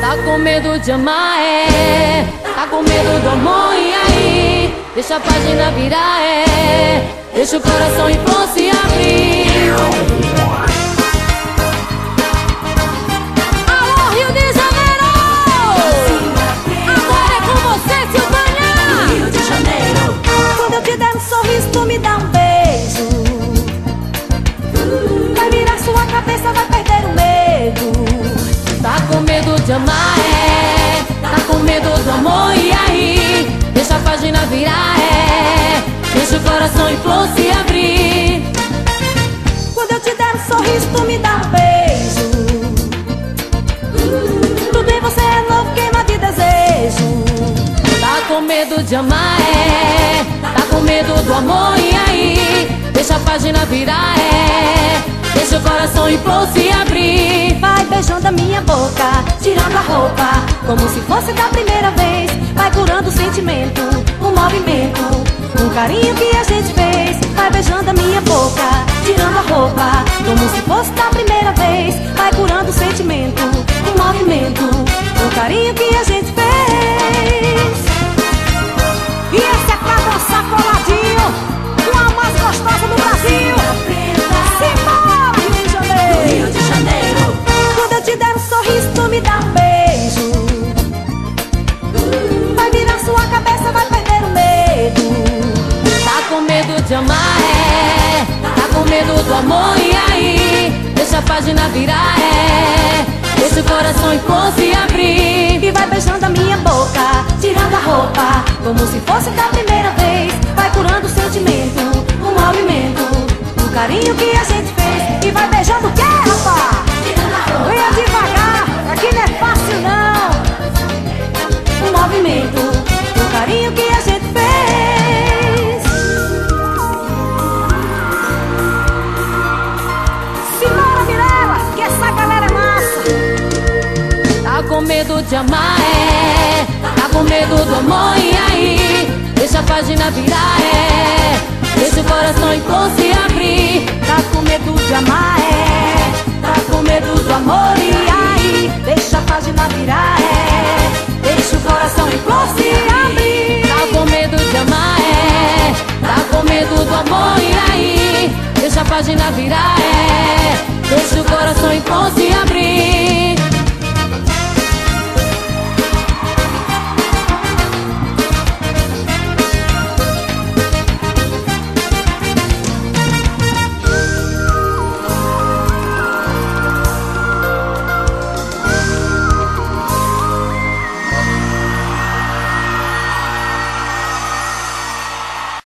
Tá com medo de amar, tá com medo do amor, e aí? Deixa a página virar, deixa o coração impor se abrir. Alô, Rio de Janeiro! Agora é com você, Silvânia! Rio de Janeiro. Quando eu te der um sorriso, tu me dá um beijo. Vai virar sua cabeça, vai perder o medo. Tá com medo de amar, tá com medo do amor, e aí? Deixa a página virar, deixa o coração em flor se abrir. Quando eu te der um sorriso, tu me dá um beijo. Tudo em você é novo, queima de desejo. Tá com medo de amar, tá com medo do amor, e aí? Deixa a página virar, deixa o coração em flor se abrir. Vai beijando a minha boca, tirando a roupa, como se fosse da primeira vez. Vai curando o sentimento, o movimento, um carinho que a gente fez. Vai beijando a minha boca, tirando a roupa, como se fosse da primeira vez. Vai curando o sentimento, o movimento, um carinho que a gente fez. E esse é pra dançar coladinho com a mais gostosa do Brasil. Simbora, Rio de Janeiro. quando eu te der um sorriso, tu me dá um beijo. Vai virar sua cabeça, vai perder o medo. Tá com medo de amar, tá com medo do amor, e aí? Deixa a página virar, deixa o coração em flor se abrir. E vai beijando a minha boca, tirando a roupa, como se fosse da primeira vez. Vai curando o sentimento, o movimento, o carinho que a gente fez. E vai beijando o quê, rapaz? Venha devagar, aqui não é fácil não. O movimento, o carinho que a gente fez. Simbora, Mirella, que essa galera é massa. Tá com medo de amar, tá com medo do amor, e aí? Deixa a página virar, deixa o coração em flor se abrir. Tá com medo de amar, tá com medo do amor, e aí? Deixa a página virar, deixa o coração em flor se abrir. Tá com medo de amar, tá com medo do amor, e aí? Deixa a página virar,